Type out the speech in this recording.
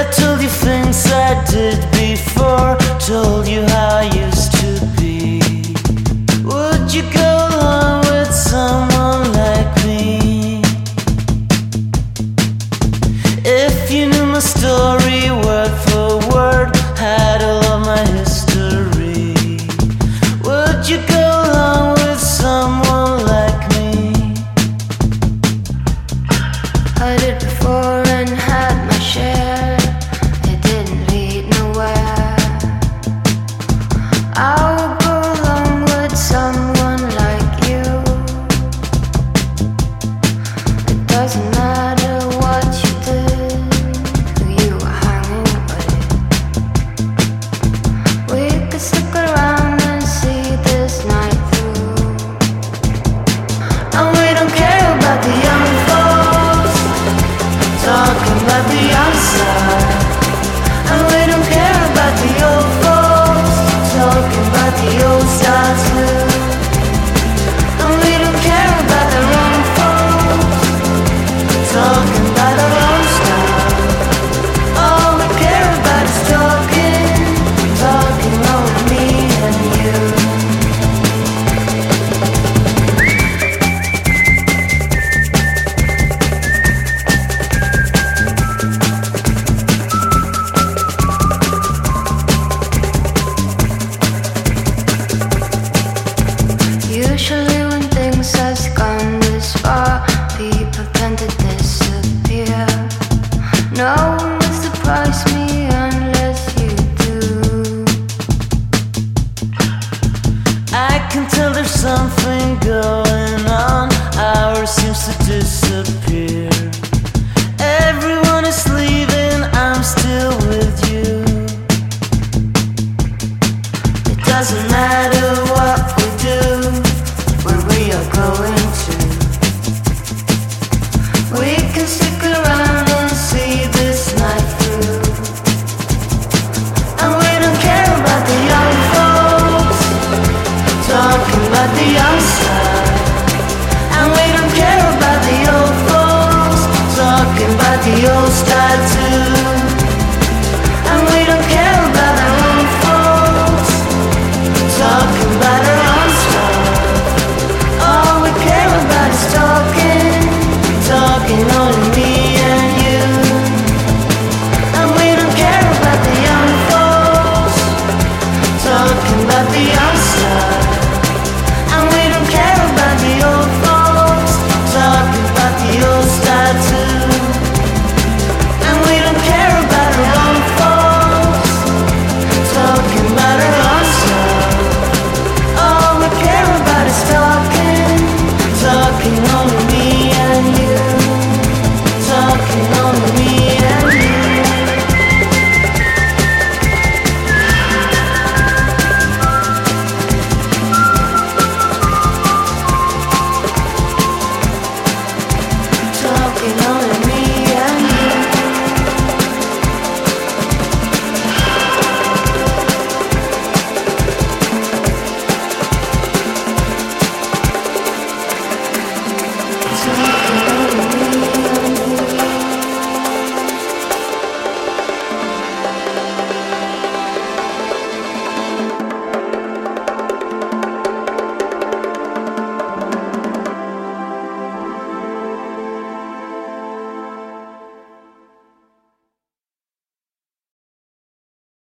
I told you things I did before, told you how I used to be. Would you go along with someone like me? If you knew my story word for word, had all of my history, would you go along with someone like me? I did before and had my share. It didn't lead nowhere. I would go along with someone like you. It doesn't matter what you did, who you were hanging with. We could stick around and see this night through. And we don't care about the young folks talking about the outside. And we don't care about the old folks talking about the old style too. And we don't care about the wrong folks talking about our own style. All we care about is talking, talking over me and you. Usually when things has gone this far, people tend to disappear. No one will surprise me unless you do. I can tell there's something going